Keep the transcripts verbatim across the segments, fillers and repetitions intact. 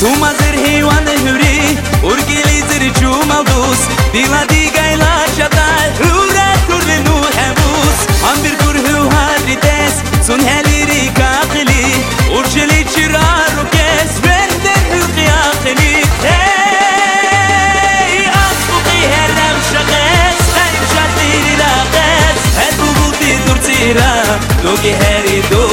Tu mazır heyvan hüri Urgili zırcu maldus Dila digayla şaday Hura kurve nu hevus Ambir kurhu harides Sun heliri kakili Urgili çiraru kes Vender hülki akili Hey Asfuki herdem şakes Hayr şatiri laqes Her bu bulti durtira Dogi heri do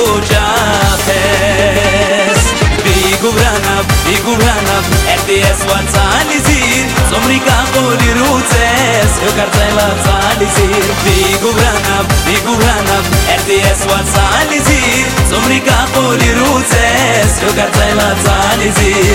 japes Bigubranab, bigubranab R T S watzalizir Somrika qoli rutzes Yokartzayla tzalizir Bigubranab, bigubranab R T S watzalizir Somrika qoli rutzes Yokartzayla tzalizir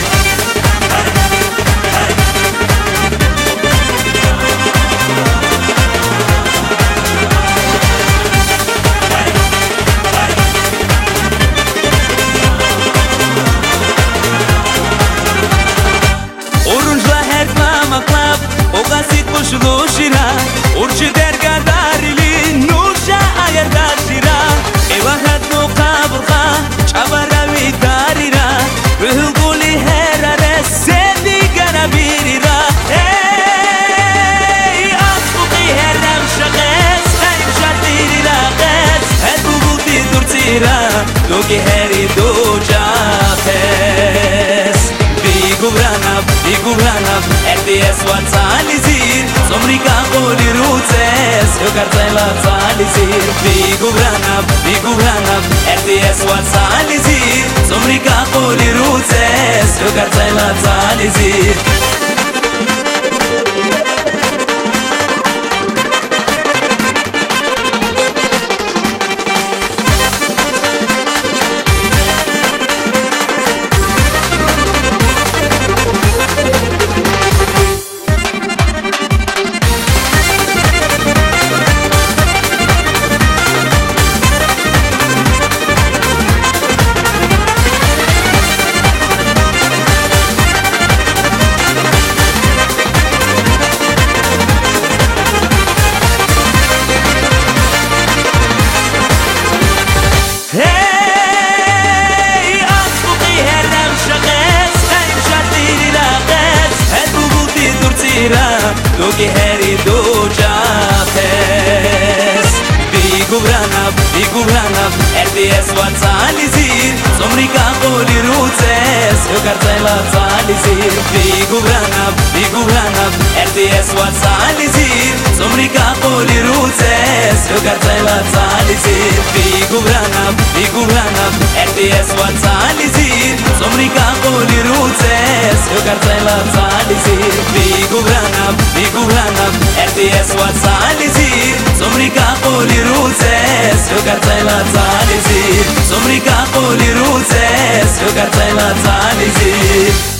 Ogasit boşluğu şira Urçı dergadarili Nuşa ayarda şira Evahat no kaburga Çabara vitarira Rıhıl guli herare Sevi gana birira Hey Asfuki herdem şakes Hayr şartiri laqes Her bu bulti durtira Dogi heri do japes Bigubranab, bigubranab R T S watzalizir Somrika qoli rutzes Yokartzayla tzalizir Bigubranab, bigubranab R T S watzalizir Somrika qoli rutzes Yokartzayla tzalizir Hey Asfuki herdem şakes Hayr şartiri laqes Her bu bulti durtira Dogi heri do japes Bigubranab, bigubranab R T S watzalizir Somrika qoli rutzes Yokartzayla tzalizir Bigubranab, bigubranab R T S watzalizir Somrika qoli rutzes Yokartzayla tzalizir Bigubranab, bigubranab R T S watzalizir Somrika qoli rutzes Yokartzayla tzalizir Bigubranab, bigubranab R T S watzalizir Somrika qoli rutzes Yokartzayla tzalizir Somrika qoli rutzes Yokartzayla tzalizir